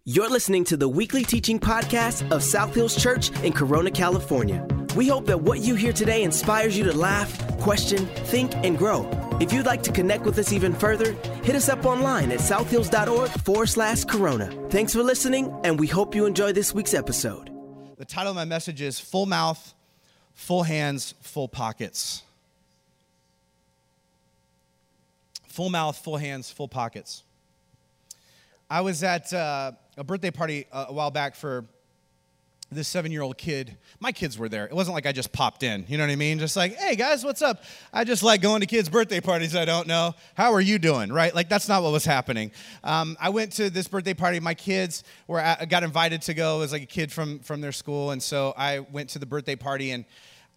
You're listening to the weekly teaching podcast of South Hills Church in Corona, California. We hope that what you hear today inspires you to laugh, question, think, and grow. If you'd like to connect with us even further, hit us up online at southhills.org/corona. Thanks for listening, and we hope you enjoy this week's episode. The title of my message is Full Mouth, Full Hands, Full Pockets. Full mouth, full hands, full pockets. I was at a birthday party a while back for this 7-year-old kid. My kids were there. It wasn't like I just popped in. You know what I mean? Just like, hey, guys, what's up? I just like going to kids' birthday parties I don't know. How are you doing, right? Like, that's not what was happening. I went to this birthday party. My kids got invited to go. It was like a kid from their school, and so I went to the birthday party, and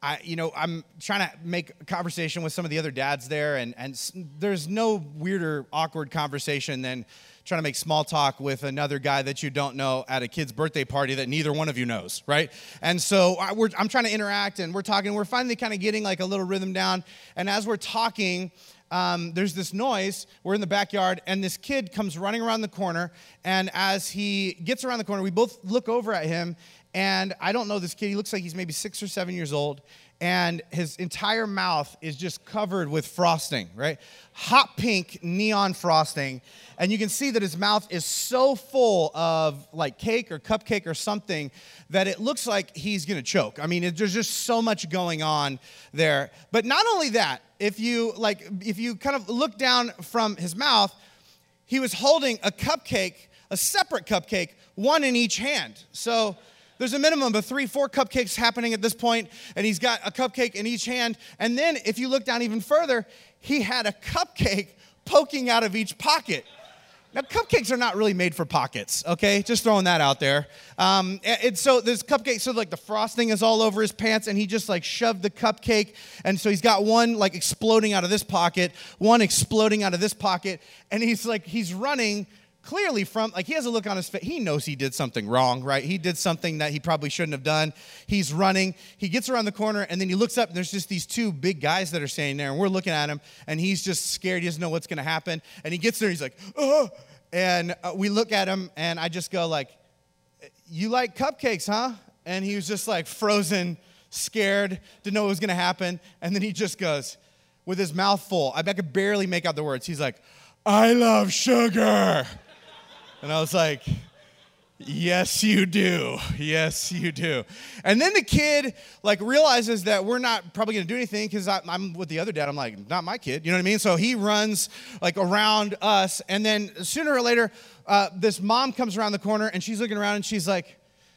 I'm trying to make conversation with some of the other dads there, and there's no weirder, awkward conversation than trying to make small talk with another guy that you don't know at a kid's birthday party that neither one of you knows, right? And so I'm trying to interact, and we're talking. We're finally kind of getting like a little rhythm down, and as we're talking, there's this noise. We're in the backyard, and this kid comes running around the corner, and as he gets around the corner, we both look over at him, and I don't know this kid. He looks like he's maybe 6 or 7 years old, and his entire mouth is just covered with frosting, right? Hot pink neon frosting, and you can see that his mouth is so full of like cake or cupcake or something that it looks like he's gonna choke. I mean, there's just so much going on there. But not only that, if you kind of look down from his mouth, he was holding a cupcake, a separate cupcake, one in each hand. So there's a minimum of 3-4 cupcakes happening at this point, and he's got a cupcake in each hand. And then if you look down even further, he had a cupcake poking out of each pocket. Now, cupcakes are not really made for pockets, okay? Just throwing that out there. And so this cupcake, so like the frosting is all over his pants, and he just like shoved the cupcake, and so he's got one like exploding out of this pocket, one exploding out of this pocket, and he's running clearly from, like, he has a look on his face. He knows he did something wrong, right? He did something that he probably shouldn't have done. He's running. He gets around the corner, and then he looks up, and there's just these two big guys that are standing there, and we're looking at him, and he's just scared. He doesn't know what's going to happen. And he gets there, he's like, oh. And we look at him, and I just go like, you like cupcakes, huh? And he was just like frozen, scared, didn't know what was going to happen. And then he just goes, with his mouth full, I could barely make out the words. He's like, I love sugar. And I was like, yes, you do. Yes, you do. And then the kid like realizes that we're not probably going to do anything because I'm with the other dad. I'm like, not my kid. You know what I mean? So he runs like around us. And then sooner or later, this mom comes around the corner, and she's looking around, and she's like,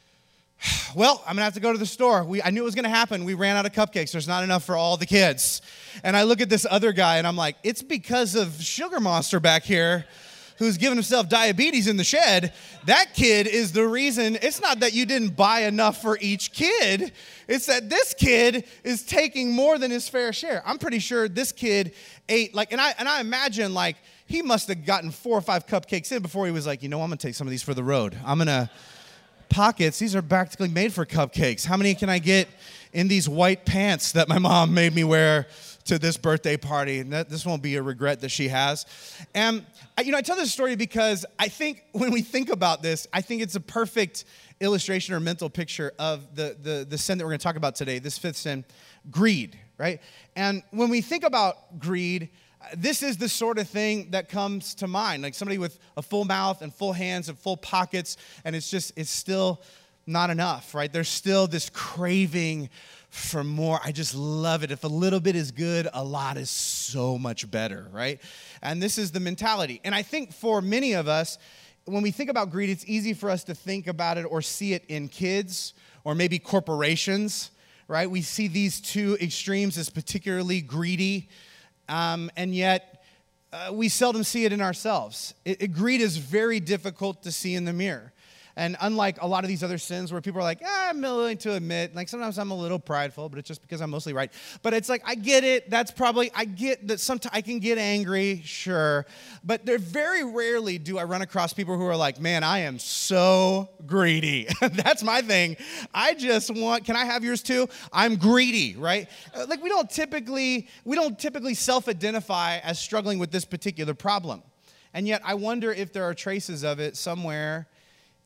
well, I'm going to have to go to the store. I knew it was going to happen. We ran out of cupcakes. There's not enough for all the kids. And I look at this other guy, and I'm like, it's because of Sugar Monster back here, who's giving himself diabetes in the shed. That kid is the reason. It's not that you didn't buy enough for each kid. It's that this kid is taking more than his fair share. I'm pretty sure this kid ate, like, and I imagine, like, he must have gotten 4 or 5 cupcakes in before he was like, I'm going to take some of these for the road. Pockets, these are practically made for cupcakes. How many can I get in these white pants that my mom made me wear to this birthday party? And this won't be a regret that she has. And I tell this story because I think when we think about this, I think it's a perfect illustration or mental picture of the sin that we're going to talk about today, this 5th sin, greed, right? And when we think about greed, this is the sort of thing that comes to mind, like somebody with a full mouth and full hands and full pockets, and it's still not enough, right? There's still this craving for more. I just love it. If a little bit is good, a lot is so much better, right? And this is the mentality. And I think for many of us, when we think about greed, it's easy for us to think about it or see it in kids or maybe corporations, right? We see these two extremes as particularly greedy, and yet we seldom see it in ourselves. Greed is very difficult to see in the mirror. And unlike a lot of these other sins where people are like, I'm willing to admit, like sometimes I'm a little prideful, but it's just because I'm mostly right. But it's like, I get it. I get that sometimes I can get angry, sure. But very rarely do I run across people who are like, man, I am so greedy. That's my thing. I just want, can I have yours too? I'm greedy, right? Like we don't typically self-identify as struggling with this particular problem. And yet I wonder if there are traces of it somewhere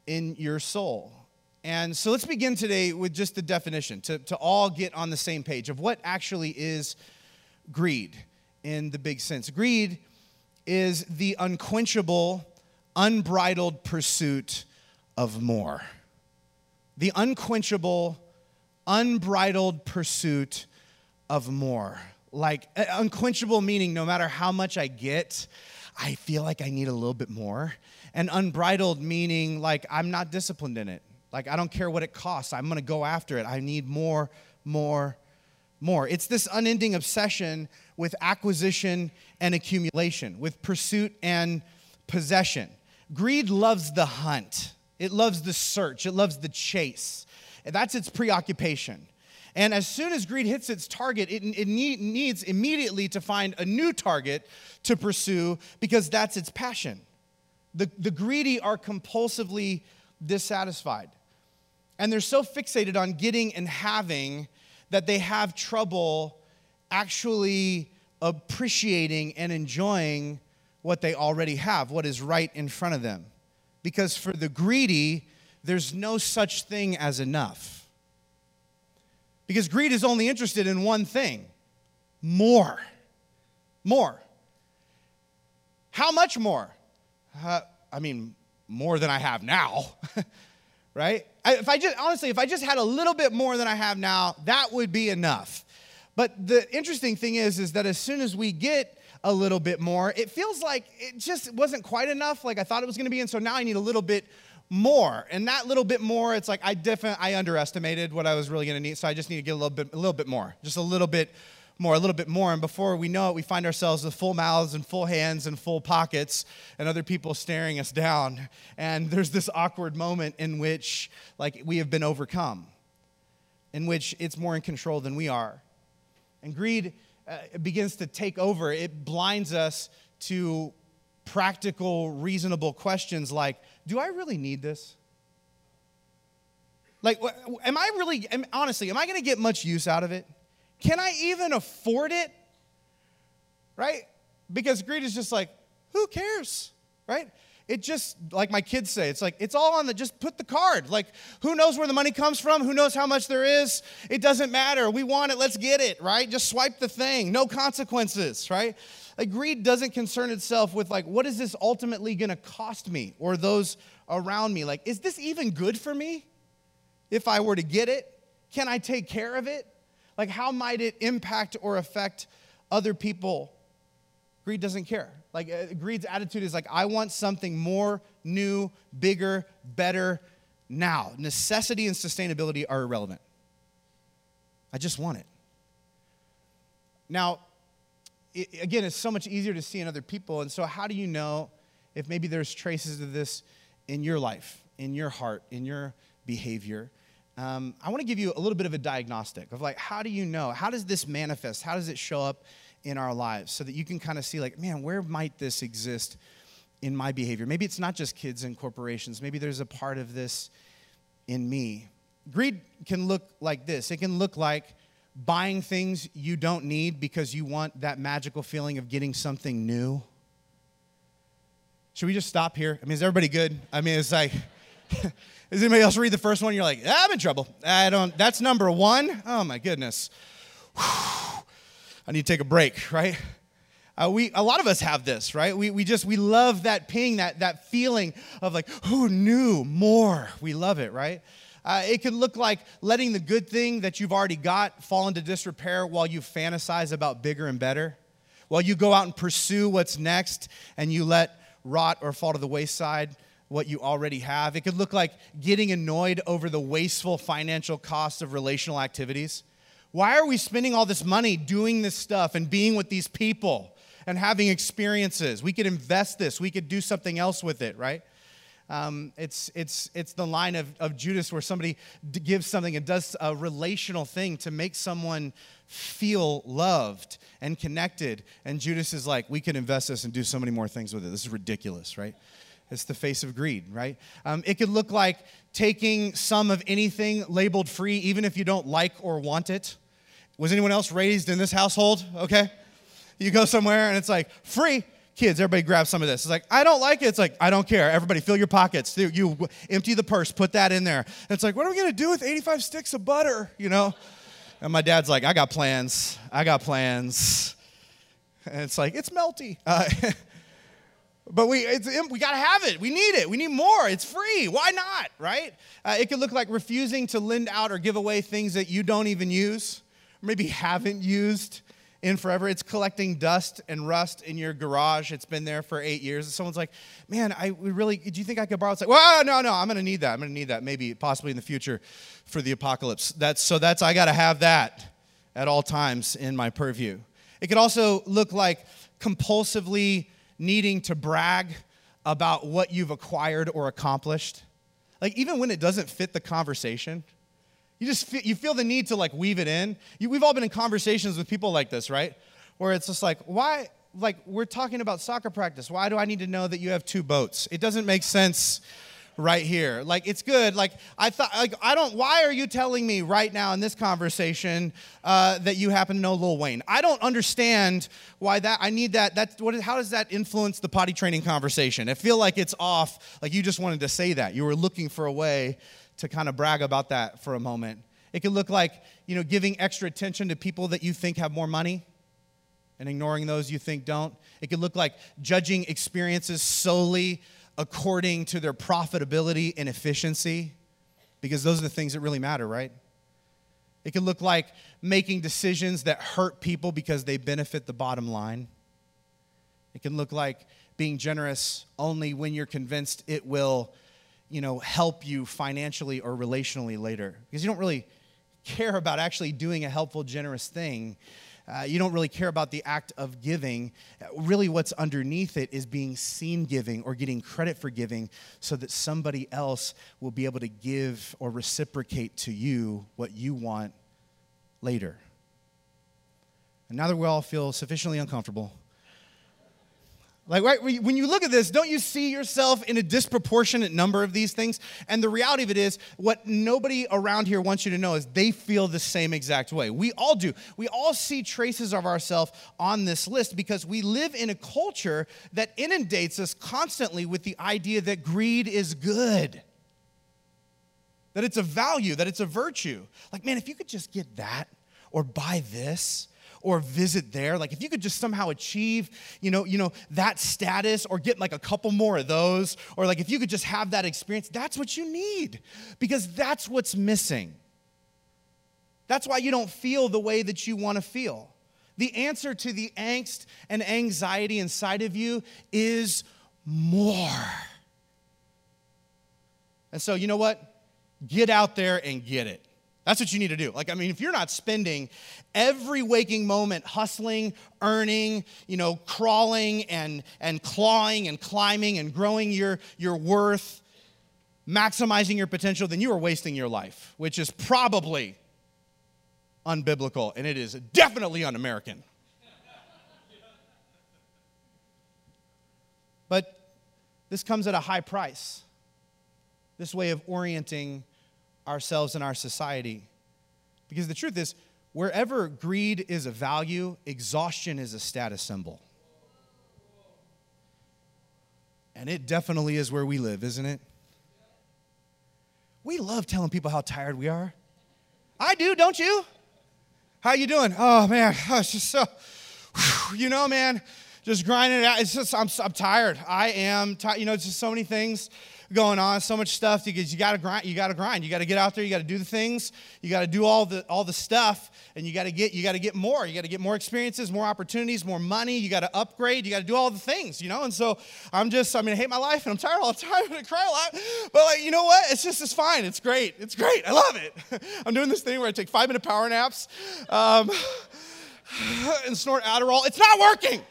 in your soul. And so let's begin today with just the definition to all get on the same page of what actually is greed in the big sense. Greed is the unquenchable, unbridled pursuit of more. The unquenchable, unbridled pursuit of more. Like unquenchable meaning no matter how much I get, I feel like I need a little bit more. And unbridled meaning like I'm not disciplined in it. Like I don't care what it costs. I'm going to go after it. I need more. It's this unending obsession with acquisition and accumulation, with pursuit and possession. Greed loves the hunt. It loves the search. It loves the chase. And that's its preoccupation. And as soon as greed hits its target, it needs immediately to find a new target to pursue because that's its passion. The greedy are compulsively dissatisfied. And they're so fixated on getting and having that they have trouble actually appreciating and enjoying what they already have, what is right in front of them. Because for the greedy, there's no such thing as enough. Because greed is only interested in one thing, more. More. How much more? More than I have now. Right? If I just had a little bit more than I have now, that would be enough. But the interesting thing is that as soon as we get a little bit more, it feels like it just wasn't quite enough like I thought it was going to be, and so now I need a little bit more. And that little bit more, it's like I underestimated what I was really going to need, so I just need to get a little bit more, just a little bit more, and before we know it, we find ourselves with full mouths and full hands and full pockets and other people staring us down. And there's this awkward moment in which, like, we have been overcome, in which it's more in control than we are. And greed begins to take over. It blinds us to practical, reasonable questions like, do I really need this? Like, honestly, am I going to get much use out of it? Can I even afford it? Right? Because greed is just like, who cares? Right? It just, like my kids say, it's like, it's all on just put the card. Like, who knows where the money comes from? Who knows how much there is? It doesn't matter. We want it. Let's get it, right? Just swipe the thing. No consequences, right? Like, greed doesn't concern itself with, like, what is this ultimately going to cost me or those around me? Like, is this even good for me if I were to get it? Can I take care of it? Like, how might it impact or affect other people? Greed doesn't care. Like, greed's attitude is like, I want something more, new, bigger, better now. Necessity and sustainability are irrelevant. I just want it. Now, again, it's so much easier to see in other people. And so how do you know if maybe there's traces of this in your life, in your heart, in your behavior? I want to give you a little bit of a diagnostic of like, how do you know? How does this manifest? How does it show up in our lives so that you can kind of see like, man, where might this exist in my behavior? Maybe it's not just kids and corporations. Maybe there's a part of this in me. Greed can look like this. It can look like buying things you don't need because you want that magical feeling of getting something new. Should we just stop here? I mean, is everybody good? I mean, it's like... Does anybody else read the first one? You're like, I'm in trouble. That's number one. Oh my goodness. Whew. I need to take a break, right? A lot of us have this, right? We love that ping, that feeling of like, who knew more? We love it, right? It can look like letting the good thing that you've already got fall into disrepair while you fantasize about bigger and better. While you go out and pursue what's next and you let rot or fall to the wayside what you already have. It could look like getting annoyed over the wasteful financial cost of relational activities. Why are we spending all this money doing this stuff and being with these people and having experiences? We could invest this. We could do something else with it, right? It's the line of Judas where somebody gives something and does a relational thing to make someone feel loved and connected. And Judas is like, we can invest this and do so many more things with it. This is ridiculous, right? It's the face of greed, right? It could look like taking some of anything labeled free, even if you don't like or want it. Was anyone else raised in this household? Okay. You go somewhere and it's like, free. Kids, everybody grab some of this. It's like, I don't like it. It's like, I don't care. Everybody fill your pockets. You empty the purse, put that in there. And it's like, what are we going to do with 85 sticks of butter, And my dad's like, I got plans. And it's like, it's melty. But we got to have it. We need it. We need more. It's free. Why not, right? It could look like refusing to lend out or give away things that you don't even use, or maybe haven't used in forever. It's collecting dust and rust in your garage. It's been there for 8 years. And someone's like, man, do you think I could borrow? It's like, well, no, I'm going to need that. I'm going to need that maybe possibly in the future for the apocalypse. I got to have that at all times in my purview. It could also look like compulsively needing to brag about what you've acquired or accomplished. Like even when it doesn't fit the conversation, you feel the need to like weave it in. We've all been in conversations with people like this, right? Where it's just like, why, like we're talking about soccer practice. Why do I need to know that you have 2 boats? It doesn't make sense right here. Like it's good. Like why are you telling me right now in this conversation that you happen to know Lil Wayne? I don't understand why I need that. How does that influence the potty training conversation? I feel like it's off. Like you just wanted to say that. You were looking for a way to kind of brag about that for a moment. It could look like, giving extra attention to people that you think have more money and ignoring those you think don't. It could look like judging experiences solely according to their profitability and efficiency, because those are the things that really matter, right? It could look like making decisions that hurt people because they benefit the bottom line. It can look like being generous only when you're convinced it will help you financially or relationally later. Because you don't really care about actually doing a helpful, generous thing. You don't really care about the act of giving. Really what's underneath it is being seen giving or getting credit for giving so that somebody else will be able to give or reciprocate to you what you want later. And now that we all feel sufficiently uncomfortable, like right, when you look at this, don't you see yourself in a disproportionate number of these things? And the reality of it is, what nobody around here wants you to know is they feel the same exact way. We all do. We all see traces of ourselves on this list because we live in a culture that inundates us constantly with the idea that greed is good, that it's a value, that it's a virtue. Like, man, if you could just get that or buy this, or visit there, like if you could just somehow achieve, that status or get like a couple more of those, or like if you could just have that experience, that's what you need because that's what's missing. That's why you don't feel the way that you want to feel. The answer to the angst and anxiety inside of you is more. And so, you know what? Get out there and get it. That's what you need to do. If you're not spending every waking moment hustling, earning, crawling and clawing and climbing and growing your worth, maximizing your potential, then you are wasting your life, which is probably unbiblical, and it is definitely un-American. But this comes at a high price, this way of orienting ourselves and our society. Because the truth is, wherever greed is a value, exhaustion is a status symbol. And it definitely is where we live, isn't it? We love telling people how tired we are. I do, don't you? How you doing? Oh, man, it's just so, man, just grinding it out. It's just, I'm tired. I am tired. It's just so many things going on, so much stuff because you got to grind. You got to get out there. You got to do the things. You got to do all the stuff, and you got to get more. You got to get more experiences, more opportunities, more money. You got to upgrade. You got to do all the things, And so I hate my life, and I'm tired all the time, and I cry a lot. But you know what? It's fine. It's great. It's great. I love it. I'm doing this thing where I take 5-minute power naps, and snort Adderall. It's not working.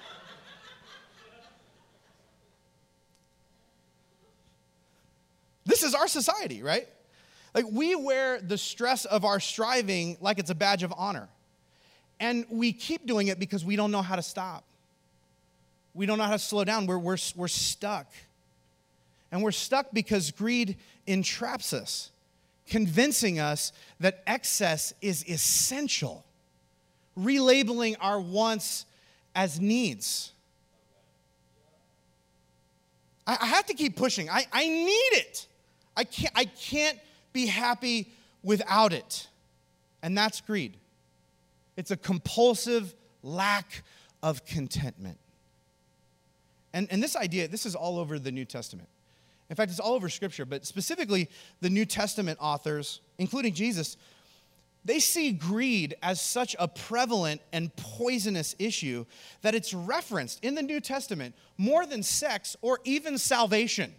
This is our society, right? Like we wear the stress of our striving like it's a badge of honor. And we keep doing it because we don't know how to stop. We don't know how to slow down. We're stuck. And we're stuck because greed entraps us, convincing us that excess is essential, relabeling our wants as needs. I have to keep pushing. I need it. I can't be happy without it. And that's greed. It's a compulsive lack of contentment. And this idea, this is all over the New Testament. In fact, it's all over Scripture, but specifically the New Testament authors, including Jesus, they see greed as such a prevalent and poisonous issue that it's referenced in the New Testament more than sex or even salvation.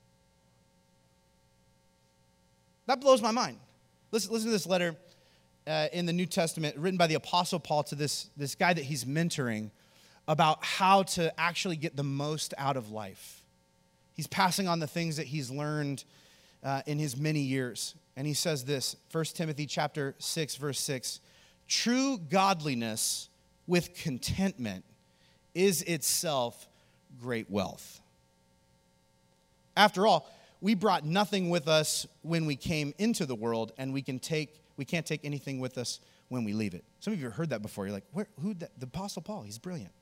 That blows my mind. Listen to this letter in the New Testament written by the Apostle Paul to this guy that he's mentoring about how to actually get the most out of life. He's passing on the things that he's learned in his many years. And he says this, 1 Timothy chapter 6, verse 6, true godliness with contentment is itself great wealth. After all, we brought nothing with us when we came into the world, and we can't take anything with us when we leave it. Some of you have heard that before. You're like, the Apostle Paul, he's brilliant.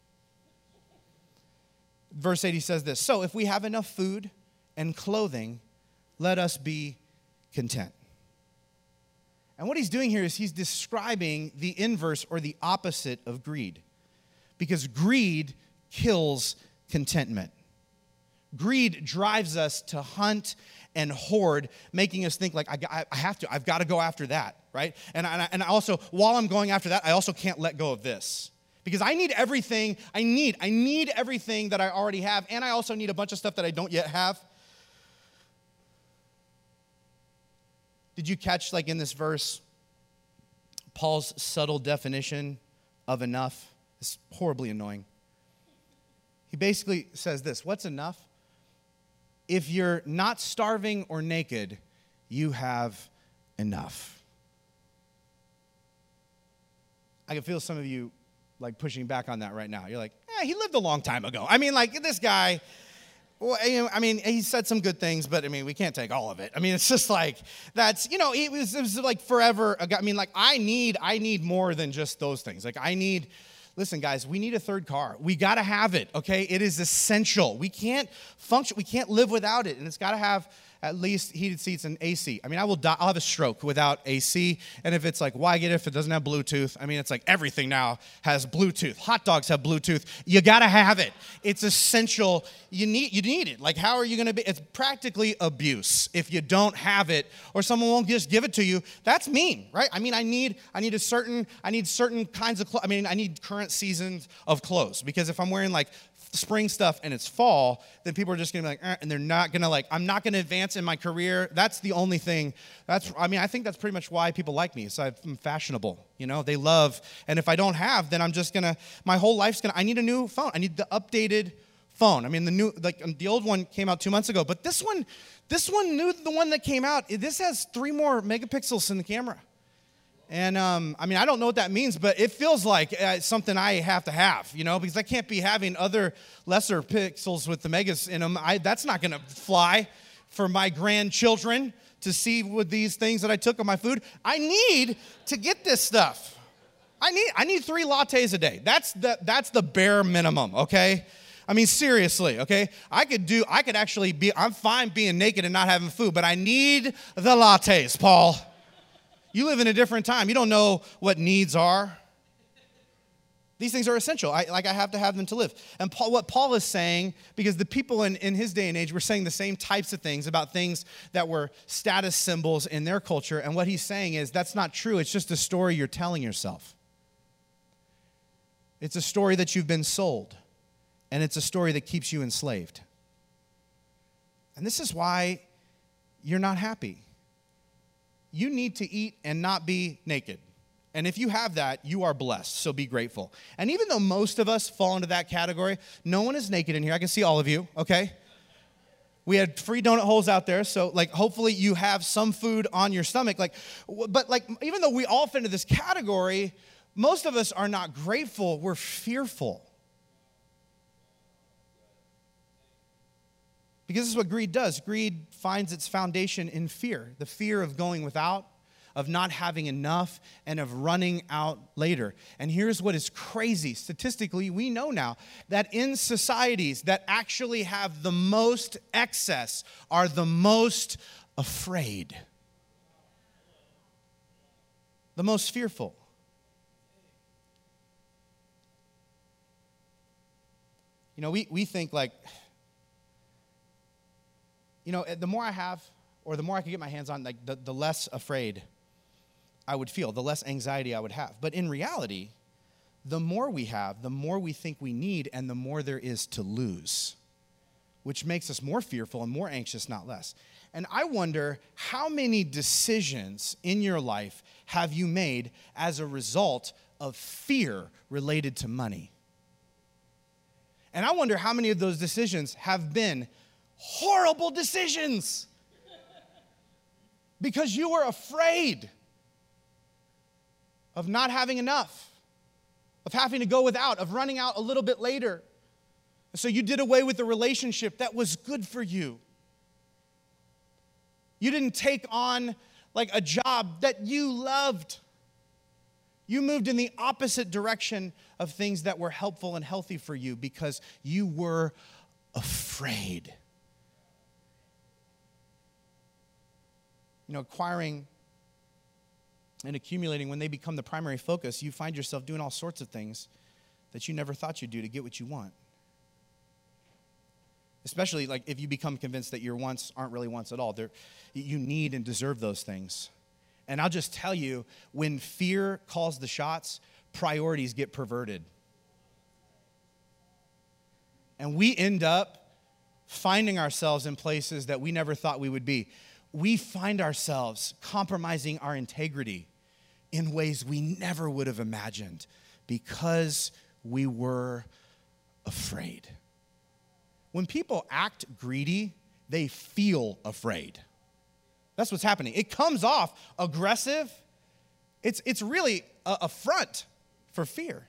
Verse 8, he says this, so if we have enough food and clothing, let us be content. And what he's doing here is he's describing the inverse or the opposite of greed. Because greed kills contentment. Greed drives us to hunt and hoard, making us think like, I've got to go after that, right? And I also, while I'm going after that, I also can't let go of this. Because I need everything, I need everything that I already have, and I also need a bunch of stuff that I don't yet have. Did you catch, like in this verse, Paul's subtle definition of enough? It's horribly annoying. He basically says this, what's enough? If you're not starving or naked, you have enough. I can feel some of you like pushing back on that right now. You're like, he lived a long time ago. I mean, like this guy, well, I mean, he said some good things, but I mean, we can't take all of it. I mean, it's just like, that's, it was like forever ago. I mean, like I need more than just those things. Like listen guys, we need a third car. We got to have it, okay? It is essential. We can't function, we can't live without it. And it's got to have at least heated seats and AC. I mean, I will die, I'll have a stroke without AC. And if it's like, why get it if it doesn't have Bluetooth? I mean, it's like everything now has Bluetooth. Hot dogs have Bluetooth. You got to have it. It's essential. You need it. Like, how are you going to be? It's practically abuse if you don't have it or someone won't just give it to you. That's mean, right? I mean, I need certain kinds of clothes. I mean, I need current seasons of clothes because if I'm wearing like spring stuff and it's fall, then people are just going to be like, and they're not going to like, I'm not going to advance in my career. That's the only thing. I think that's pretty much why people like me. So I'm fashionable, they love. And if I don't have, then I'm just going to, my whole life's I need a new phone. I need the updated phone. I mean, the old one came out 2 months ago, but this one, the one that came out, this has 3 more megapixels in the camera. And, I don't know what that means, but it feels like something I have to have, because I can't be having other lesser pixels with the megas in them. That's not going to fly for my grandchildren to see with these things that I took on my food. I need to get this stuff. I need 3 lattes a day. That's the bare minimum, okay? I mean, seriously, okay? I'm fine being naked and not having food, but I need the lattes, Paul. You live in a different time. You don't know what needs are. These things are essential. I have to have them to live. And what Paul is saying, because the people in his day and age were saying the same types of things about things that were status symbols in their culture. And what he's saying is that's not true. It's just a story you're telling yourself. It's a story that you've been sold. And it's a story that keeps you enslaved. And this is why you're not happy. You need to eat and not be naked. And if you have that, you are blessed, so be grateful. And even though most of us fall into that category, no one is naked in here. I can see all of you, okay? We had free donut holes out there, so hopefully you have some food on your stomach. But even though we all fit into this category, most of us are not grateful, we're fearful. Because this is what greed does. Greed finds its foundation in fear. The fear of going without, of not having enough, and of running out later. And here's what is crazy. Statistically, we know now that in societies that actually have the most excess are the most afraid, the most fearful. You know, we think like, you know, the more I have, or the more I can get my hands on, like the less afraid I would feel, the less anxiety I would have. But in reality, the more we have, the more we think we need, and the more there is to lose, which makes us more fearful and more anxious, not less. And I wonder, how many decisions in your life have you made as a result of fear related to money? And I wonder how many of those decisions have been horrible decisions because you were afraid of not having enough, of having to go without, of running out a little bit later. So you did away with the relationship that was good for you. You didn't take on like a job that you loved. You moved in the opposite direction of things that were helpful and healthy for you because you were afraid. You know, acquiring and accumulating, when they become the primary focus, you find yourself doing all sorts of things that you never thought you'd do to get what you want. Especially like if you become convinced that your wants aren't really wants at all. You need and deserve those things. And I'll just tell you, when fear calls the shots, priorities get perverted. And we end up finding ourselves in places that we never thought we would be. We find ourselves compromising our integrity in ways we never would have imagined because we were afraid. When people act greedy, they feel afraid. That's what's happening. It comes off aggressive. It's really a front for fear.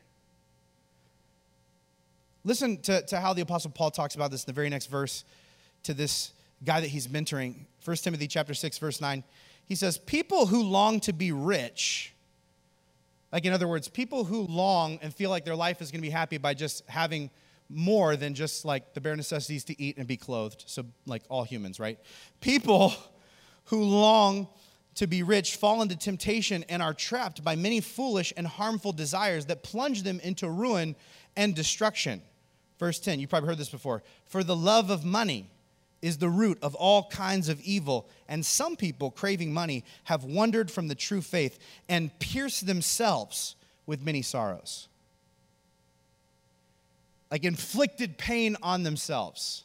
Listen to how the Apostle Paul talks about this in the very next verse to this guy that he's mentoring. 1 Timothy chapter 6, verse 9. He says, people who long to be rich, like in other words, people who long and feel like their life is going to be happy by just having more than just like the bare necessities to eat and be clothed. So like all humans, right? People who long to be rich fall into temptation and are trapped by many foolish and harmful desires that plunge them into ruin and destruction. Verse 10, you probably heard this before. For the love of money is the root of all kinds of evil, and some people craving money have wandered from the true faith and pierced themselves with many sorrows. Like inflicted pain on themselves,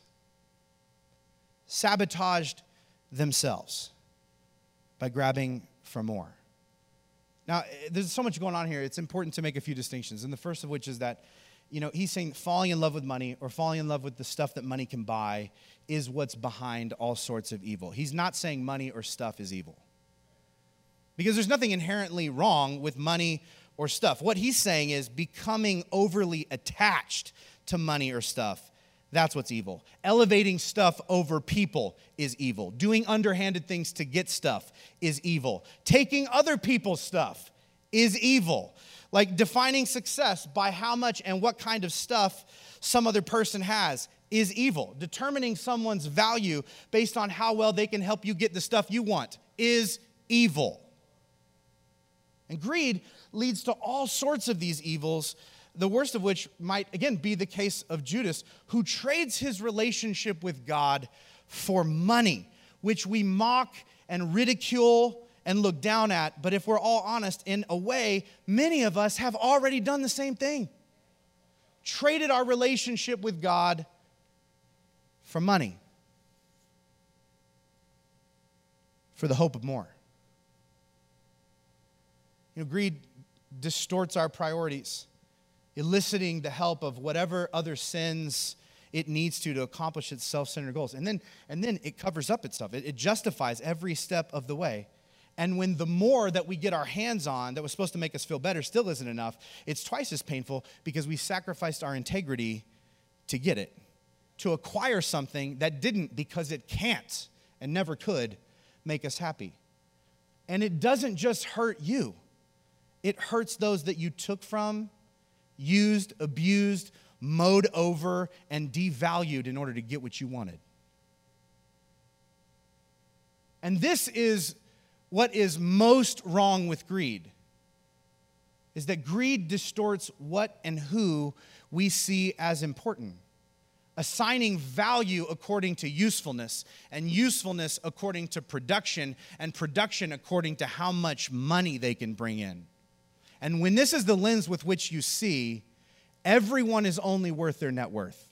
sabotaged themselves by grabbing for more. Now, there's so much going on here. It's important to make a few distinctions. And the first of which is that, you know, he's saying falling in love with money or falling in love with the stuff that money can buy is what's behind all sorts of evil. He's not saying money or stuff is evil. Because there's nothing inherently wrong with money or stuff. What he's saying is becoming overly attached to money or stuff. That's what's evil. Elevating stuff over people is evil. Doing underhanded things to get stuff is evil. Taking other people's stuff is evil. Like defining success by how much and what kind of stuff some other person has is evil. Determining someone's value based on how well they can help you get the stuff you want is evil. And greed leads to all sorts of these evils, the worst of which might, again, be the case of Judas, who trades his relationship with God for money, which we mock and ridicule and look down at. But if we're all honest, in a way, many of us have already done the same thing. Traded our relationship with God for money, for the hope of more. You know, greed distorts our priorities, eliciting the help of whatever other sins it needs to accomplish its self-centered goals. And then it covers up itself. It justifies every step of the way. And when the more that we get our hands on that was supposed to make us feel better still isn't enough, it's twice as painful because we sacrificed our integrity to get it, to acquire something that didn't, because it can't and never could make us happy. And it doesn't just hurt you. It hurts those that you took from, used, abused, mowed over, and devalued in order to get what you wanted. And this is what is most wrong with greed, is that greed distorts what and who we see as important, assigning value according to usefulness, and usefulness according to production, and production according to how much money they can bring in. And when this is the lens with which you see, everyone is only worth their net worth.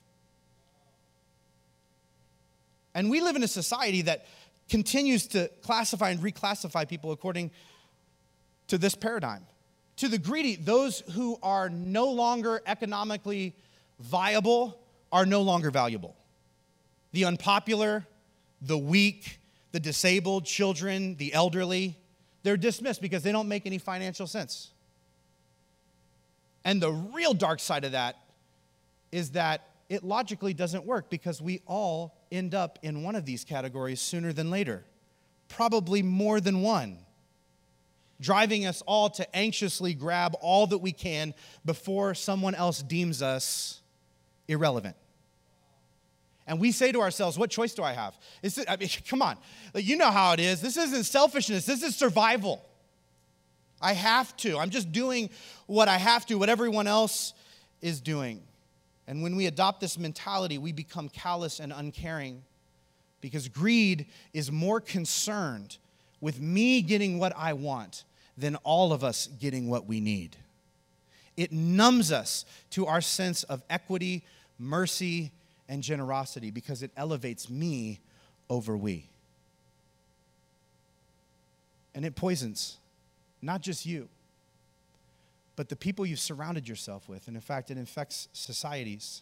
And we live in a society that continues to classify and reclassify people according to this paradigm. To the greedy, those who are no longer economically viable are no longer valuable. The unpopular, the weak, the disabled, children, the elderly, they're dismissed because they don't make any financial sense. And the real dark side of that is that it logically doesn't work because we all end up in one of these categories sooner than later, probably more than one, driving us all to anxiously grab all that we can before someone else deems us irrelevant. And we say to ourselves, what choice do I have? Come on, you know how it is. This isn't selfishness, this is survival. I have to. I'm just doing what I have to, what everyone else is doing. And when we adopt this mentality, we become callous and uncaring because greed is more concerned with me getting what I want than all of us getting what we need. It numbs us to our sense of equity, mercy, and generosity because it elevates me over we. And it poisons not just you, but the people you've surrounded yourself with. And in fact, it infects societies.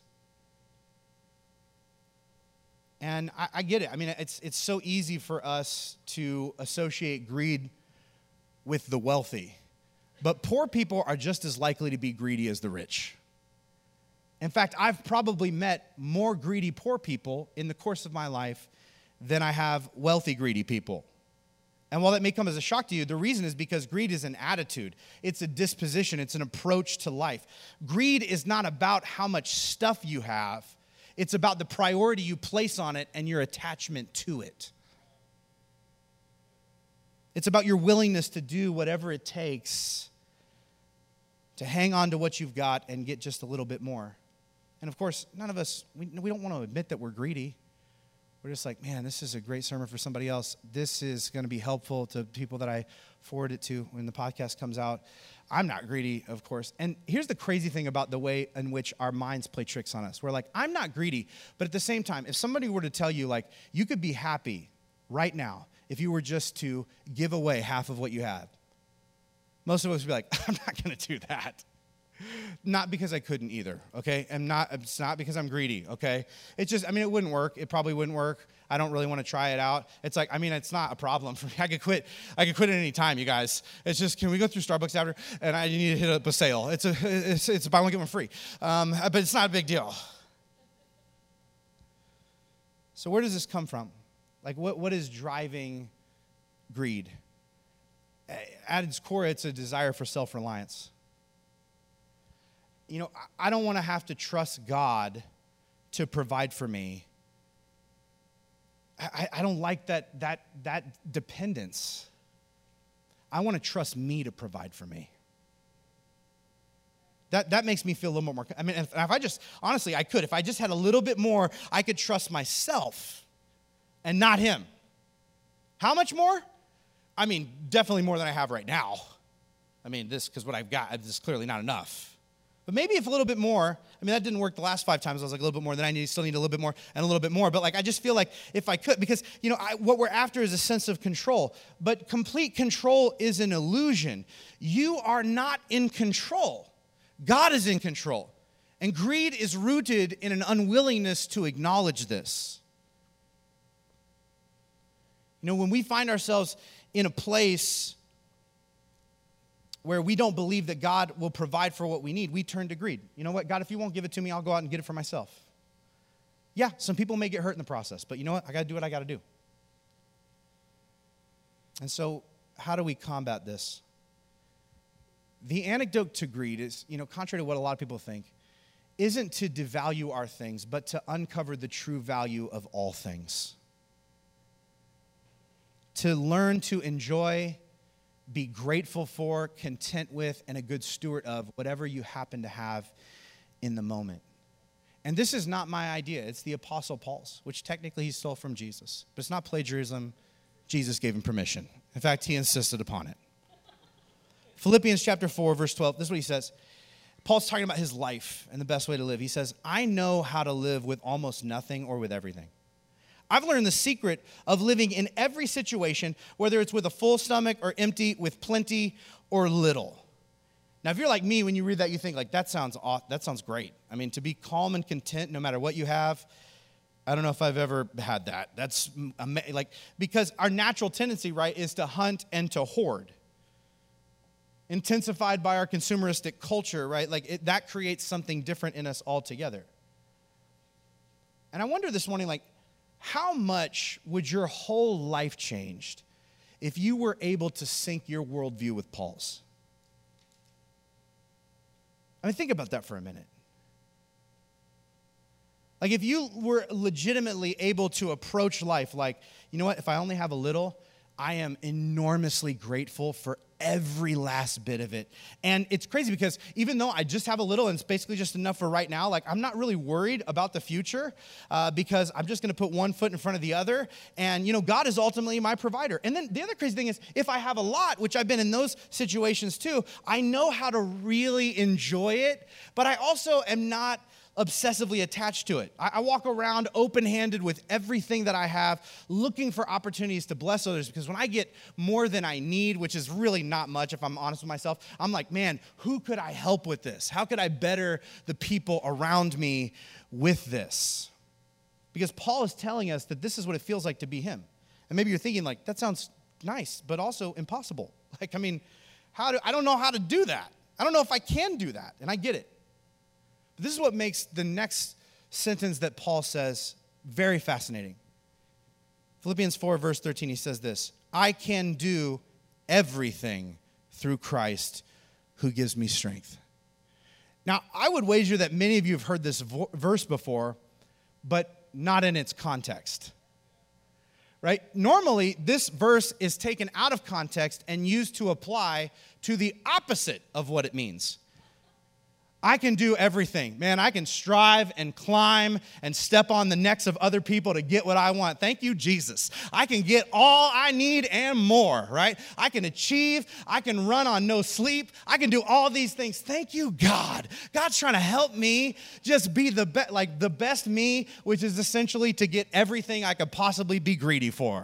And I get it. I mean, it's so easy for us to associate greed with the wealthy. But poor people are just as likely to be greedy as the rich. In fact, I've probably met more greedy poor people in the course of my life than I have wealthy greedy people. And while that may come as a shock to you, the reason is because greed is an attitude. It's a disposition. It's an approach to life. Greed is not about how much stuff you have. It's about the priority you place on it and your attachment to it. It's about your willingness to do whatever it takes to hang on to what you've got and get just a little bit more. And of course, none of us, we don't want to admit that we're greedy. We're just like, man, this is a great sermon for somebody else. This is going to be helpful to people that I forward it to when the podcast comes out. I'm not greedy, of course. And here's the crazy thing about the way in which our minds play tricks on us. We're like, I'm not greedy. But at the same time, if somebody were to tell you, like, you could be happy right now if you were just to give away half of what you have, most of us would be like, I'm not going to do that. Not because I couldn't either, okay? It's not because I'm greedy, okay? It's just, it wouldn't work. It probably wouldn't work. I don't really want to try it out. It's like, it's not a problem for me. I could quit at any time, you guys. It's just, can we go through Starbucks after? And I need to hit up a sale. It's buy one, get one free. But it's not a big deal. So where does this come from? Like, what is driving greed? At its core, it's a desire for self-reliance. I don't want to have to trust God to provide for me. I don't like that dependence. I want to trust me to provide for me. That makes me feel a little bit more. If I just, honestly, I could. If I just had a little bit more, I could trust myself and not him. How much more? Definitely more than I have right now. Because what I've got is clearly not enough. But maybe if a little bit more, that didn't work the last 5 times. I was like, a little bit more, then I still need a little bit more and a little bit more. But I just feel like if I could, because, what we're after is a sense of control. But complete control is an illusion. You are not in control. God is in control. And greed is rooted in an unwillingness to acknowledge this. When we find ourselves in a place where we don't believe that God will provide for what we need, we turn to greed. You know what, God, if you won't give it to me, I'll go out and get it for myself. Yeah, some people may get hurt in the process, but you know what? I got to do what I got to do. And so how do we combat this? The antidote to greed is, contrary to what a lot of people think, isn't to devalue our things, but to uncover the true value of all things. To learn to enjoy, be grateful for, content with, and a good steward of whatever you happen to have in the moment. And this is not my idea. It's the Apostle Paul's, which technically he stole from Jesus. But it's not plagiarism. Jesus gave him permission. In fact, he insisted upon it. Philippians chapter 4, verse 12, this is what he says. Paul's talking about his life and the best way to live. He says, I know how to live with almost nothing or with everything. I've learned the secret of living in every situation, whether it's with a full stomach or empty, with plenty or little. Now, if you're like me, when you read that, you think, like, that sounds great. I mean, to be calm and content no matter what you have, I don't know if I've ever had that. That's because our natural tendency, right, is to hunt and to hoard. Intensified by our consumeristic culture, right? That creates something different in us altogether. And I wonder this morning, how much would your whole life changed if you were able to sync your worldview with Paul's? I mean, think about that for a minute. If you were legitimately able to approach life you know what, if I only have a little, I am enormously grateful for every last bit of it. And it's crazy because even though I just have a little and it's basically just enough for right now, I'm not really worried about the future because I'm just going to put one foot in front of the other. And, God is ultimately my provider. And then the other crazy thing is if I have a lot, which I've been in those situations too, I know how to really enjoy it, but I also am not obsessively attached to it. I walk around open-handed with everything that I have, looking for opportunities to bless others, because when I get more than I need, which is really not much if I'm honest with myself, I'm like, man, who could I help with this? How could I better the people around me with this? Because Paul is telling us that this is what it feels like to be him. And maybe you're thinking that sounds nice, but also impossible. I don't know how to do that. I don't know if I can do that, and I get it. This is what makes the next sentence that Paul says very fascinating. Philippians 4, verse 13, he says this, I can do everything through Christ who gives me strength. Now, I would wager that many of you have heard this verse before, but not in its context. Right? Normally, this verse is taken out of context and used to apply to the opposite of what it means. I can do everything. Man, I can strive and climb and step on the necks of other people to get what I want. Thank you, Jesus. I can get all I need and more, right? I can achieve. I can run on no sleep. I can do all these things. Thank you, God. God's trying to help me just be the best me, which is essentially to get everything I could possibly be greedy for.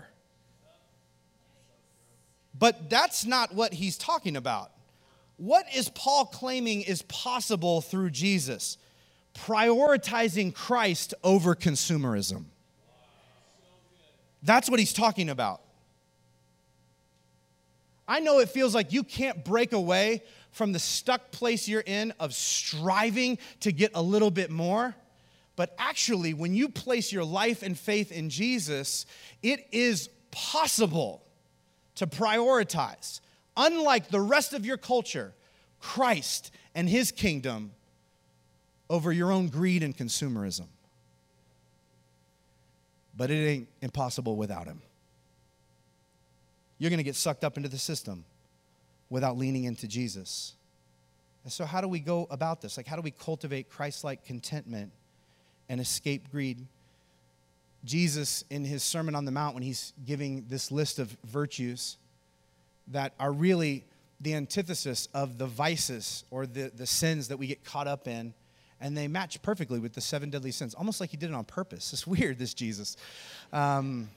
But that's not what he's talking about. What is Paul claiming is possible through Jesus? Prioritizing Christ over consumerism. That's what he's talking about. I know it feels like you can't break away from the stuck place you're in of striving to get a little bit more. But actually, when you place your life and faith in Jesus, it is possible to prioritize, unlike the rest of your culture, Christ and his kingdom over your own greed and consumerism. But it ain't impossible without him. You're going to get sucked up into the system without leaning into Jesus. And so how do we go about this? How do we cultivate Christ-like contentment and escape greed? Jesus, in his Sermon on the Mount, when he's giving this list of virtues that are really the antithesis of the vices or the sins that we get caught up in, and they match perfectly with the 7 deadly sins, almost like he did it on purpose. It's weird, this Jesus. And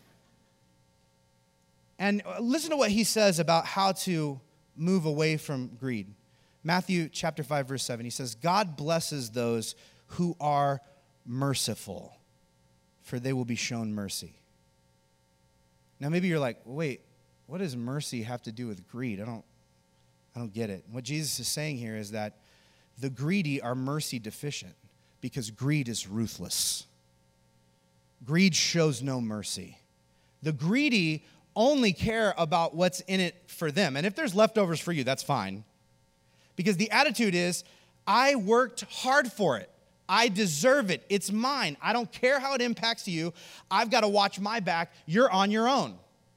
listen to what he says about how to move away from greed. Matthew chapter 5, verse 7, he says, God blesses those who are merciful, for they will be shown mercy. Now maybe you're like, wait, what does mercy have to do with greed? I don't get it. What Jesus is saying here is that the greedy are mercy deficient because greed is ruthless. Greed shows no mercy. The greedy only care about what's in it for them. And if there's leftovers for you, that's fine. Because the attitude is, I worked hard for it. I deserve it. It's mine. I don't care how it impacts you. I've got to watch my back. You're on your own.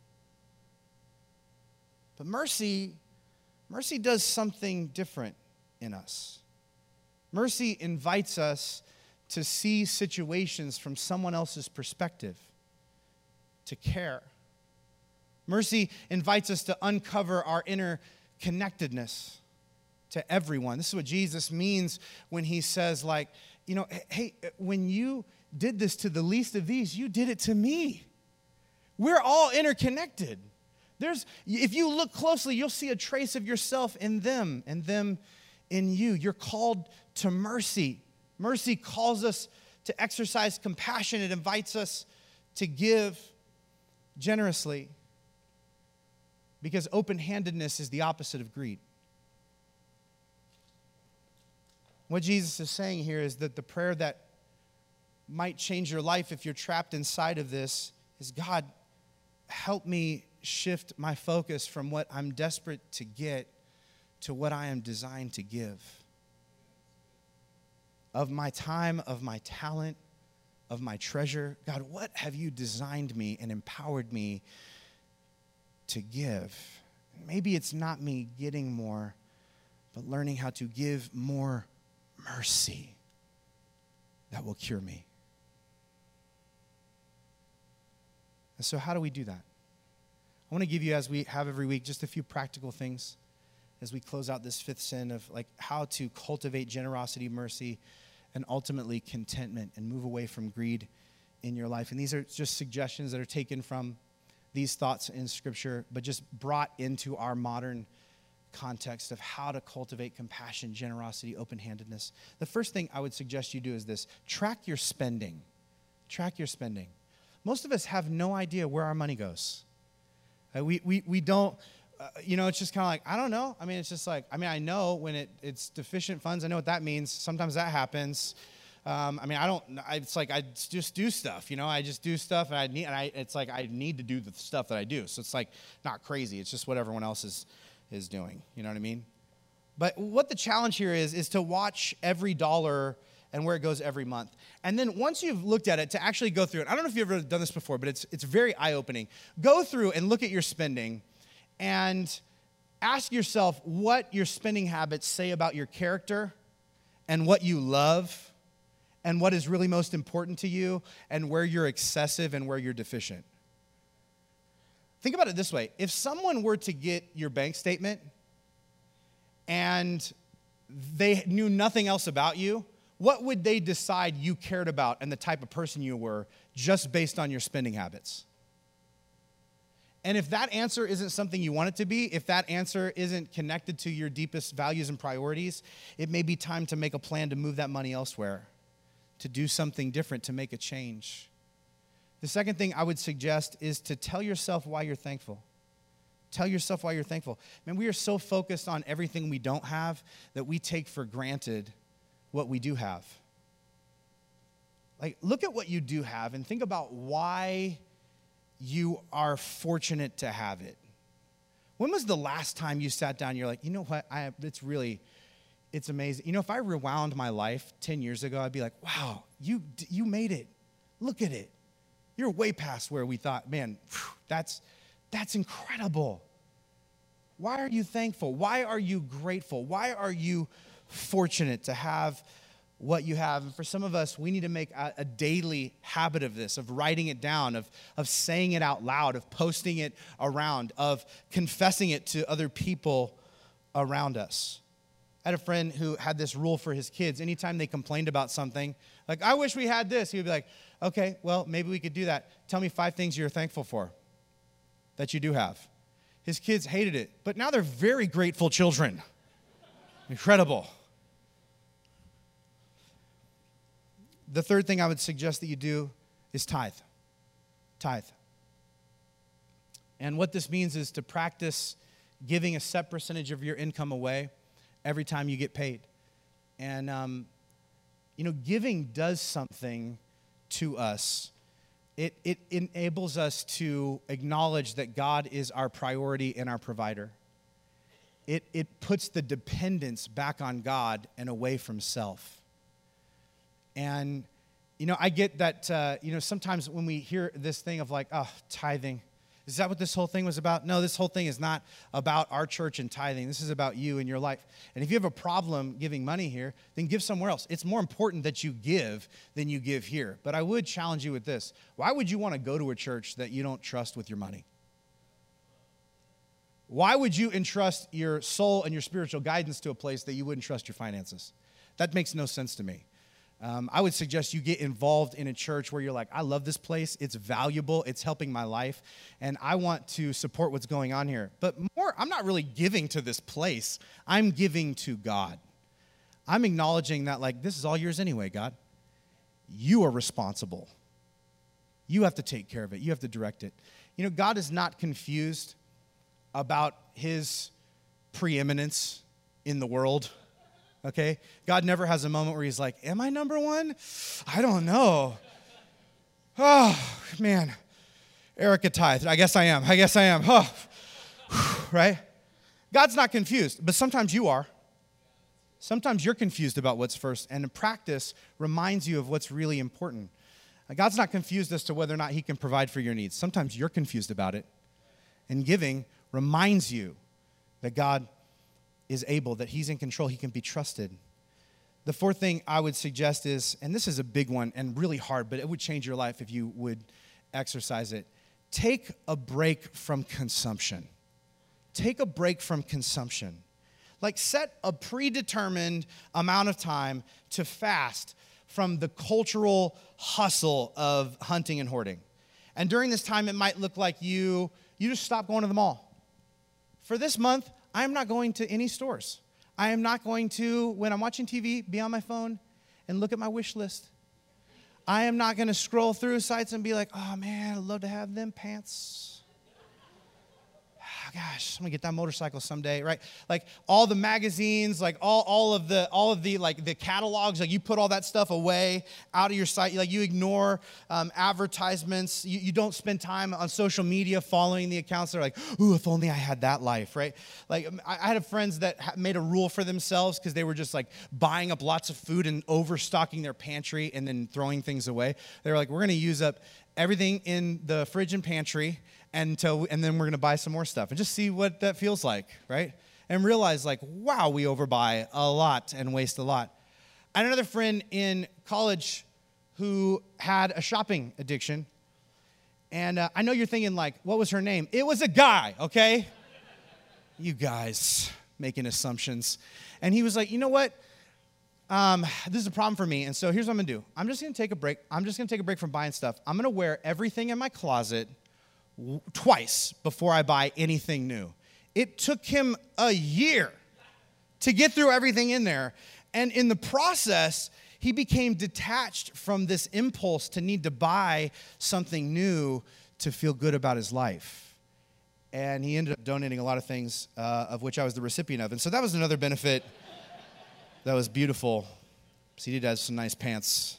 But mercy does something different in us. Mercy invites us to see situations from someone else's perspective, to care. Mercy invites us to uncover our inner connectedness to everyone. This is what Jesus means when he says, like, you know, hey, when you did this to the least of these, you did it to me. We're all interconnected. If you look closely, you'll see a trace of yourself in them and them in you. You're called to mercy. Mercy calls us to exercise compassion. It invites us to give generously, because open-handedness is the opposite of greed. What Jesus is saying here is that the prayer that might change your life if you're trapped inside of this is, God, help me shift my focus from what I'm desperate to get to what I am designed to give. Of my time, of my talent, of my treasure. God, what have you designed me and empowered me to give? Maybe it's not me getting more, but learning how to give more mercy that will cure me. And so how do we do that? I want to give you, as we have every week, just a few practical things as we close out this fifth sin of like how to cultivate generosity, mercy, and ultimately contentment and move away from greed in your life. And these are just suggestions that are taken from these thoughts in Scripture, but just brought into our modern context of how to cultivate compassion, generosity, open-handedness. The first thing I would suggest you do is this: track your spending. Track your spending. Most of us have no idea where our money goes. We don't, it's just kind of like, I don't know. I mean, it's just like, I know when it's deficient funds, I know what that means. Sometimes that happens. It's like I just do stuff, I just do stuff and it's like I need to do the stuff that I do. So it's like not crazy. It's just what everyone else is doing. You know what I mean? But what the challenge here is to watch every dollar and where it goes every month. And then once you've looked at it, to actually go through it. I don't know if you've ever done this before, but it's very eye-opening. Go through and look at your spending and ask yourself what your spending habits say about your character and what you love and what is really most important to you and where you're excessive and where you're deficient. Think about it this way. If someone were to get your bank statement and they knew nothing else about you, what would they decide you cared about and the type of person you were just based on your spending habits? And if that answer isn't something you want it to be, if that answer isn't connected to your deepest values and priorities, it may be time to make a plan to move that money elsewhere, to do something different, to make a change. The second thing I would suggest is to tell yourself why you're thankful. Tell yourself why you're thankful. Man, we are so focused on everything we don't have that we take for granted what we do have. Like, look at what you do have and think about why you are fortunate to have it. When was the last time you sat down and you're like, you know what, it's amazing. If I rewound my life 10 years ago, I'd be like, wow, you made it. Look at it. You're way past where we thought, man, that's incredible. Why are you thankful? Why are you grateful? Why are you fortunate to have what you have? And for some of us, we need to make a daily habit of this, of writing it down, of saying it out loud, of posting it around, of confessing it to other people around us. I had a friend who had this rule for his kids. Anytime they complained about something, like, I wish we had this, he would be like, okay, well, maybe we could do that. Tell me 5 things you're thankful for that you do have. His kids hated it, but now they're very grateful children. Incredible. The third thing I would suggest that you do is tithe. Tithe. And what this means is to practice giving a set percentage of your income away every time you get paid. And, giving does something to us It enables us to acknowledge that God is our priority and our provider. It puts the dependence back on God and away from self. And, I get that, sometimes when we hear this thing of like, oh, tithing, is that what this whole thing was about? No, this whole thing is not about our church and tithing. This is about you and your life. And if you have a problem giving money here, then give somewhere else. It's more important that you give than you give here. But I would challenge you with this. Why would you want to go to a church that you don't trust with your money? Why would you entrust your soul and your spiritual guidance to a place that you wouldn't trust your finances? That makes no sense to me. I would suggest you get involved in a church where you're like, I love this place. It's valuable. It's helping my life. And I want to support what's going on here. But more, I'm not really giving to this place. I'm giving to God. I'm acknowledging that, like, this is all yours anyway, God. You are responsible. You have to take care of it. You have to direct it. God is not confused about his preeminence in the world. Okay? God never has a moment where he's like, am I number one? I don't know. Oh, man. Erica tithed. I guess I am. Oh. Right? God's not confused, but sometimes you are. Sometimes you're confused about what's first, and in practice reminds you of what's really important. God's not confused as to whether or not he can provide for your needs. Sometimes you're confused about it. And giving reminds you that God is able, that he's in control, he can be trusted. The fourth thing I would suggest is, and this is a big one and really hard, but it would change your life if you would exercise it. Take a break from consumption. Take a break from consumption. Like, set a predetermined amount of time to fast from the cultural hustle of hunting and hoarding. And during this time, it might look like you just stop going to the mall. For this month, I am not going to any stores. I am not going to, when I'm watching TV, be on my phone and look at my wish list. I am not going to scroll through sites and be like, oh man, I'd love to have them pants. Gosh, I'm gonna get that motorcycle someday, right? Like all the magazines, like all of the like the catalogs, like you put all that stuff away out of your site. Like you ignore advertisements. You don't spend time on social media following the accounts that are like, ooh, if only I had that life, right? Like I had friends that made a rule for themselves because they were just like buying up lots of food and overstocking their pantry and then throwing things away. They were like, we're gonna use up everything in the fridge and pantry and then we're going to buy some more stuff and just see what that feels like, right? And realize like, wow, we overbuy a lot and waste a lot. I had another friend in college who had a shopping addiction. And I know you're thinking like, what was her name? It was a guy, okay? You guys making assumptions. And he was like, you know what? This is a problem for me. And so here's what I'm going to do. I'm just going to take a break. I'm just going to take a break from buying stuff. I'm going to wear everything in my closet twice before I buy anything new. It took him a year to get through everything in there. And in the process, he became detached from this impulse to need to buy something new to feel good about his life. And he ended up donating a lot of things, of which I was the recipient of. And so that was another benefit that was beautiful. So he did have some nice pants.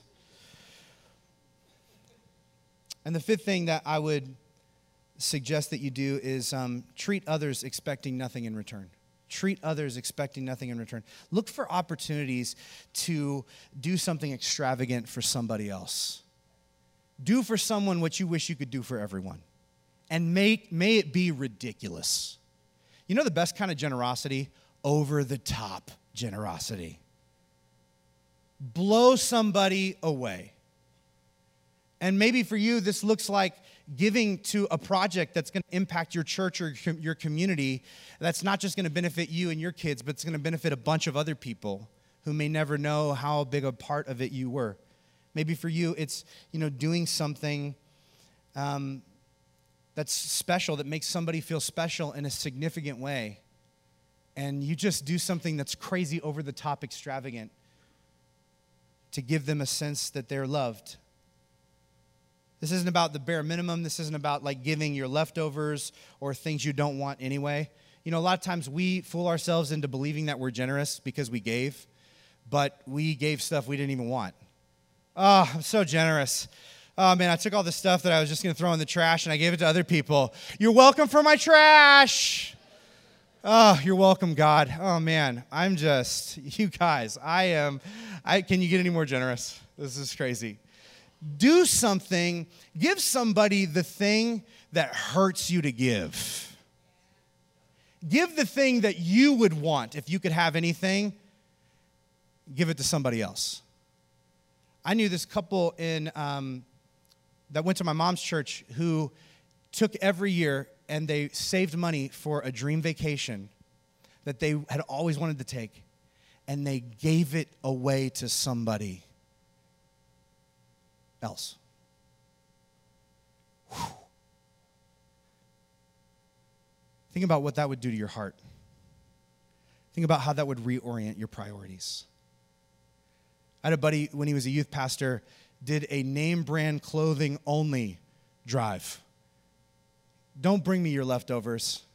And the fifth thing that I would suggest that you do is treat others expecting nothing in return. Treat others expecting nothing in return. Look for opportunities to do something extravagant for somebody else. Do for someone what you wish you could do for everyone. And may it be ridiculous. You know the best kind of generosity? Over-the-top generosity. Blow somebody away. And maybe for you, this looks like giving to a project that's going to impact your church or your community. That's not just going to benefit you and your kids, but it's going to benefit a bunch of other people who may never know how big a part of it you were. Maybe for you, it's doing something that's special, that makes somebody feel special in a significant way. And you just do something that's crazy, over the top, extravagant to give them a sense that they're loved. This isn't about the bare minimum. This isn't about like giving your leftovers or things you don't want anyway. A lot of times we fool ourselves into believing that we're generous because we gave, but we gave stuff we didn't even want. Oh, I'm so generous. Oh, man, I took all the stuff that I was just going to throw in the trash, and I gave it to other people. You're welcome for my trash. Oh, you're welcome, God. Oh, man, you guys, can you get any more generous? This is crazy. Do something, give somebody the thing that hurts you to give. Give the thing that you would want. If you could have anything, give it to somebody else. I knew this couple that went to my mom's church who took every year and they saved money for a dream vacation that they had always wanted to take, and they gave it away to somebody else. Whew. Think about what that would do to your heart. Think about how that would reorient your priorities. I had a buddy, when he was a youth pastor, did a name brand clothing only drive. Don't bring me your leftovers.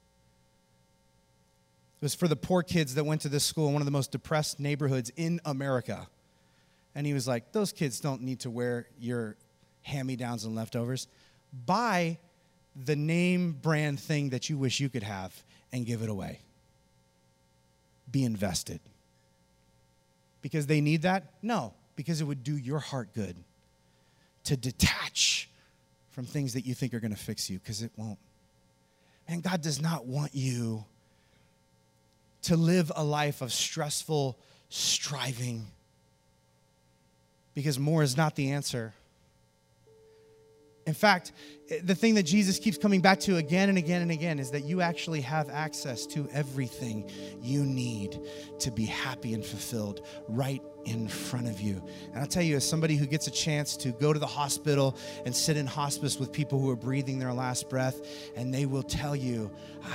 It was for the poor kids that went to this school in one of the most depressed neighborhoods in America. And he was like, those kids don't need to wear your hand-me-downs and leftovers. Buy the name brand thing that you wish you could have and give it away. Be invested. Because they need that? No, because it would do your heart good to detach from things that you think are going to fix you, because it won't. And God does not want you to live a life of stressful striving, because more is not the answer. In fact, the thing that Jesus keeps coming back to again and again and again is that you actually have access to everything you need to be happy and fulfilled right in front of you. And I'll tell you, as somebody who gets a chance to go to the hospital and sit in hospice with people who are breathing their last breath, and they will tell you,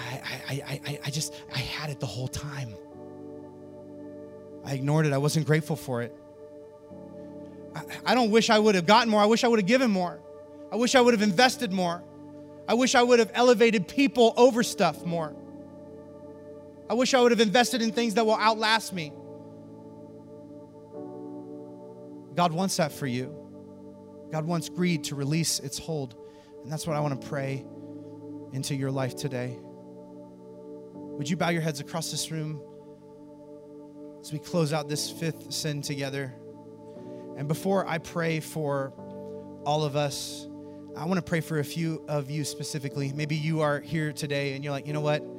I had it the whole time. I ignored it. I wasn't grateful for it. I don't wish I would have gotten more. I wish I would have given more. I wish I would have invested more. I wish I would have elevated people over stuff more. I wish I would have invested in things that will outlast me. God wants that for you. God wants greed to release its hold. And that's what I want to pray into your life today. Would you bow your heads across this room as we close out this fifth sin together? And before I pray for all of us, I want to pray for a few of you specifically. Maybe you are here today and you're like, you know what?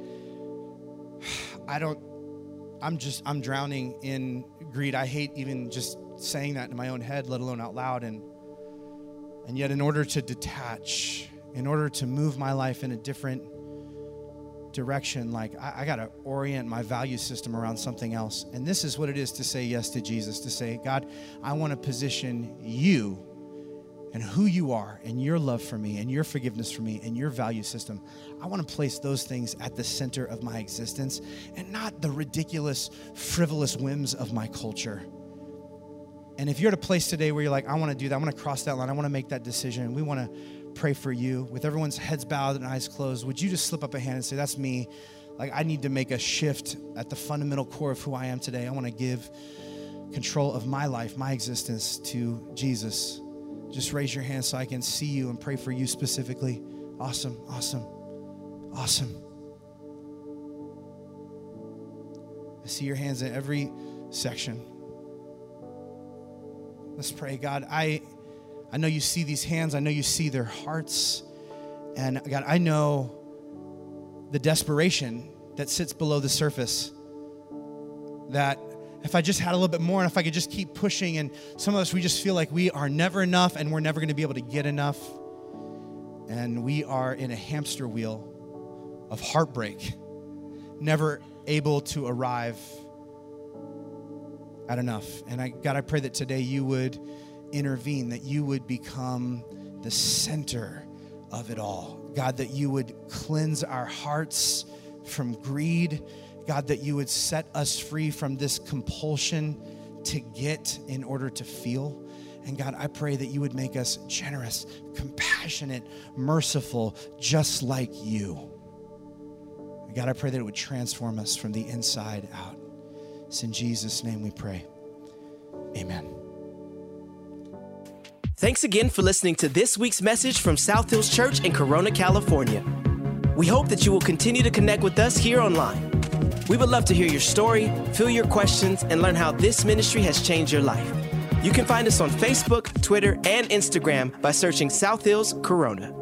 I'm drowning in greed. I hate even just saying that in my own head, let alone out loud. And yet in order to detach, in order to move my life in a different direction, like I got to orient my value system around something else. And this is what it is to say yes to Jesus, to say, God, I want to position you and who you are and your love for me and your forgiveness for me and your value system. I want to place those things at the center of my existence and not the ridiculous, frivolous whims of my culture. And if you're at a place today where you're like, I want to do that, I want to cross that line, I want to make that decision, we want to pray for you. With everyone's heads bowed and eyes closed, would you just slip up a hand and say, that's me. Like, I need to make a shift at the fundamental core of who I am today. I want to give control of my life, my existence to Jesus. Just raise your hand so I can see you and pray for you specifically. Awesome, awesome, awesome. I see your hands in every section. Let's pray. God, I know you see these hands. I know you see their hearts. And God, I know the desperation that sits below the surface, that if I just had a little bit more and if I could just keep pushing, and some of us, we just feel like we are never enough and we're never going to be able to get enough. And we are in a hamster wheel of heartbreak, never able to arrive at enough. And God, I pray that today you would intervene, that you would become the center of it all. God, that you would cleanse our hearts from greed. God, that you would set us free from this compulsion to get in order to feel. And God, I pray that you would make us generous, compassionate, merciful, just like you. And God, I pray that it would transform us from the inside out. It's in Jesus' name we pray. Amen. Thanks again for listening to this week's message from South Hills Church in Corona, California. We hope that you will continue to connect with us here online. We would love to hear your story, fill your questions, and learn how this ministry has changed your life. You can find us on Facebook, Twitter, and Instagram by searching South Hills Corona.